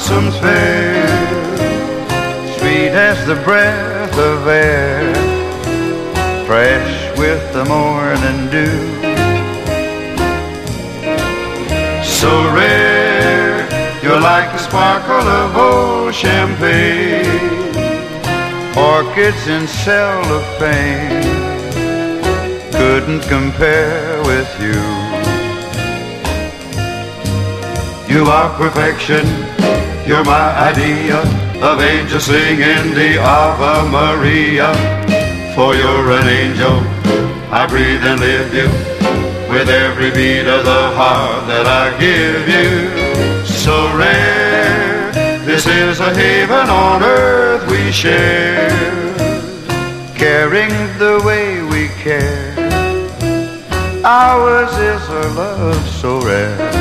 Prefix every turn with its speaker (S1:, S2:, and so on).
S1: blossoms fair, sweet as the breath of air, fresh with the morning dew. So rare, you're like the sparkle of old champagne, orchids in cellophane couldn't compare with you. You are perfection, you're my idea of angels singing the Ave Maria. For you're an angel, I breathe and live you, with every beat of the heart that I give you. So rare, this is a haven on earth we share, caring the way we care. Ours is a love so rare.